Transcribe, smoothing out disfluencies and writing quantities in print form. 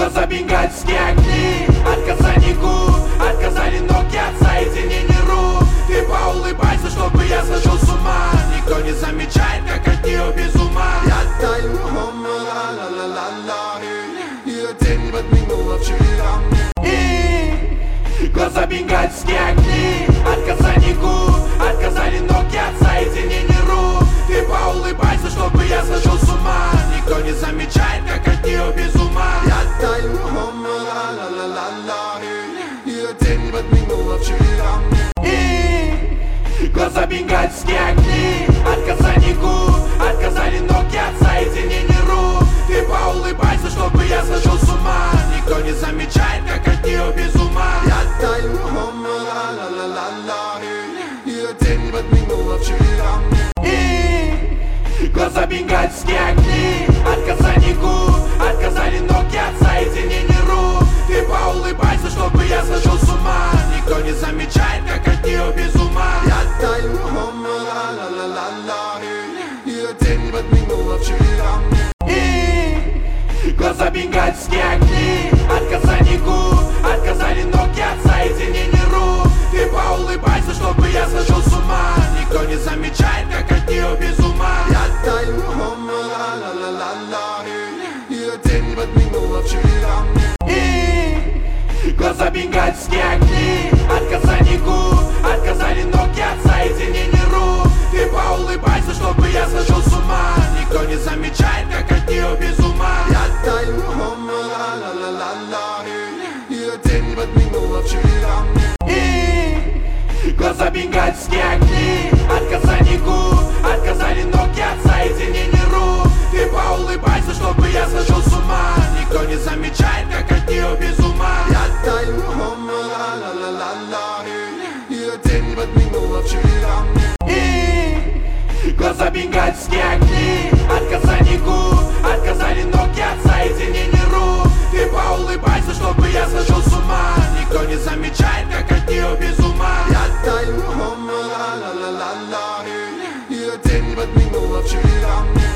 Глаза бенгальские огни, от касаний губ, отказали ноги от соединений рук. Ты поулыбайся, чтобы я сошел с ума. Никто не замечает, как от нее без ума. Я таю, ла-ла-ла-ла-ла. Ее тень подмигнула вчера мне. И глаза бенгальские огни, от касаний губ, отказали ноги от соединений рук. Ты поулыбайся, чтобы я сошел с ума. Никто не замечает, как от нее без ума. Я таю, ла-ла-ла-ла-ла. Ее тень подмигнула вчера мне. И глаза бенгальские огни, от касаний губ, отказали ноги от соединений рук. Ты поулыбайся, чтобы я сошел с ума. Никто не замечает, как от нее без ума. Я таю, ла-ла-ла-ла-ла. Ее тень подмигнула вчера мне. И глаза бенгальские огни, от касаний губ, отказали ноги от соединений рук. Ты поулыбайся, чтобы я сошел с ума. Никто не замечает, как от нее без ума. Я таю, ла-ла-ла-ла-ла. Ее тень подмигнула вчера мне. И глаза бенгальские огни, от касаний губ, отказали ноги от соединений рук. Ты поулыбайся, чтобы я сошел с ума. Никто не замечает, как от нее без ума. Я таю, ла-ла-ла-ла-ла. Ее тень подмигнула вчера мне. И глаза бенгальские огни, от касаний губ, отказали ноги от соединений рук. Ты поулыбайся, чтобы я сошел с ума. Никто не замечает, как от нее без ума. Я таю, ла-ла-ла-ла-ла. Ее тень подмигнула вчера мне. И глаза бенгальские огни, от касаний губ, отказали ноги от соединений рук. Ты поулыбайся, чтобы я сошел с ума. Никто не замечает, как от нее без ума. Я таю, ла-ла-ла-ла-ла. Ее тень подмигнула вчера мне. И глаза бенгальские огни, от касаний губ,